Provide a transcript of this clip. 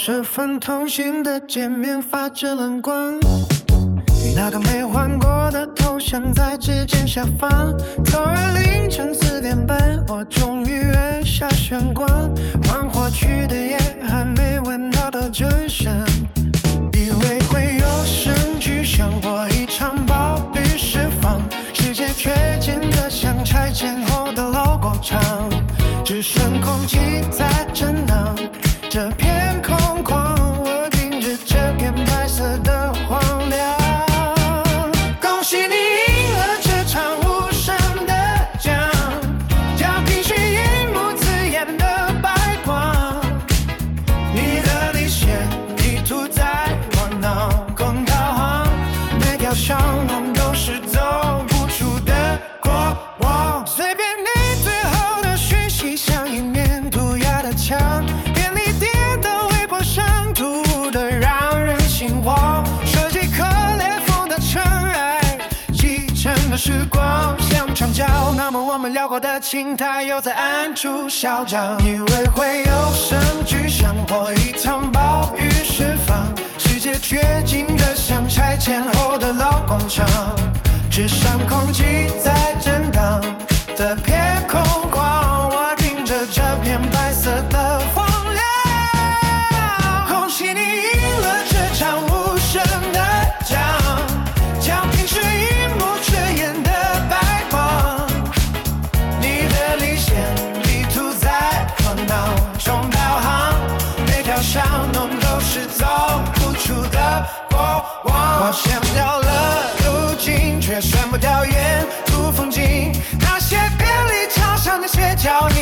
10分同行的界面发着蓝光，与那个没换过的头像在指尖下方。突然凌晨4点半，我终于按下玄关，换过去的夜还没闻到的真相，以为会有声巨响或一场暴雨释放，世界却静得像拆迁后的老广场，只剩空气在震荡，这片空旷，我盯着这片白色的荒凉。恭喜你赢了这场无声的奖，奖品是一幕刺眼的白光，你的理想地图在我脑空导航，每条小路都是走不出的过往。随便你最后的讯息像一面涂鸦的墙，便利店的微波上涂的让人心慌，设计可裂缝的尘埃，继承的时光像墙角，那么我们聊过的情态又在暗处嚣张，以为会有声巨响或一场暴雨释放，世界却静得像拆迁后的老广场，只剩空气在震荡，这片空旷，我盯着这片白色的荒凉。恭喜你赢了这场无声的奖，奖品是一幕刺眼的白光，你的理想地图在我脑中导航，每条小路都是走不出的过往。我想到了路径，却选不掉沿途风景，那些便利超商的斜角